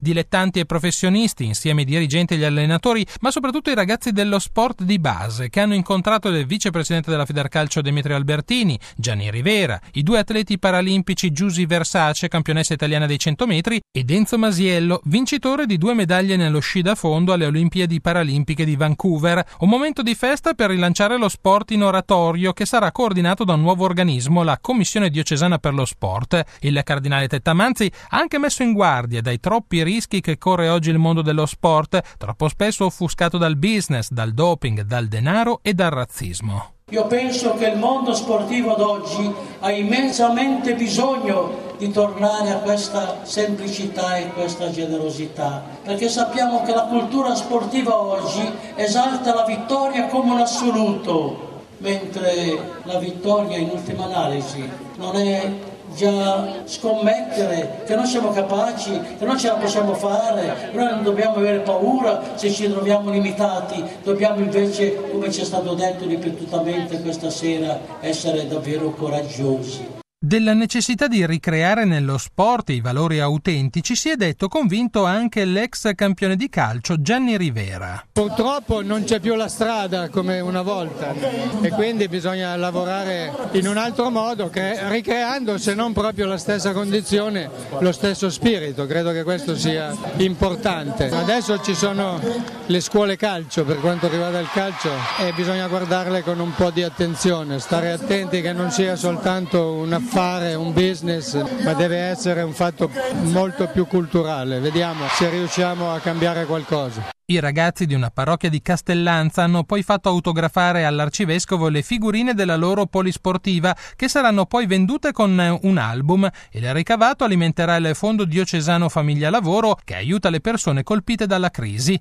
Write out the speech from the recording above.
dilettanti e professionisti, insieme ai dirigenti e agli allenatori, ma soprattutto i ragazzi dello sport di base, che hanno incontrato il vicepresidente della Federcalcio Demetrio Albertini, Gianni Rivera, i 2 atleti paralimpici Giusy Versace, campionessa italiana dei 100 metri, ed Enzo Masiello, vincitore di 2 medaglie nello sci da fondo alle Olimpiadi Paralimpiche di Vancouver. Un momento di festa per rilanciare lo sport in oratorio, che sarà coordinato da un nuovo organismo, la Commissione Diocesana per lo Sport. Il cardinale Tettamanzi ha anche messo in guardia dai troppi rischi che corre oggi il mondo dello sport, troppo spesso offuscato dal business, dal doping, dal denaro e dal razzismo. Io penso che il mondo sportivo d'oggi ha immensamente bisogno di tornare a questa semplicità e questa generosità, perché sappiamo che la cultura sportiva oggi esalta la vittoria come un assoluto, mentre la vittoria in ultima analisi non è già scommettere che non siamo capaci, che non ce la possiamo fare. Noi non dobbiamo avere paura se ci troviamo limitati, dobbiamo invece, come ci è stato detto ripetutamente questa sera, essere davvero coraggiosi. Della necessità di ricreare nello sport i valori autentici si è detto convinto anche l'ex campione di calcio Gianni Rivera. Purtroppo non c'è più la strada come una volta e quindi bisogna lavorare in un altro modo, ricreando se non proprio la stessa condizione, lo stesso spirito. Credo che questo sia importante. Adesso ci sono le scuole calcio per quanto riguarda il calcio e bisogna guardarle con un po' di attenzione, stare attenti che non sia soltanto un affare, un business, ma deve essere un fatto molto più culturale. Vediamo se riusciamo a cambiare qualcosa. I ragazzi di una parrocchia di Castellanza hanno poi fatto autografare all'arcivescovo le figurine della loro polisportiva, che saranno poi vendute con un album, e il ricavato alimenterà il Fondo Diocesano Famiglia Lavoro, che aiuta le persone colpite dalla crisi.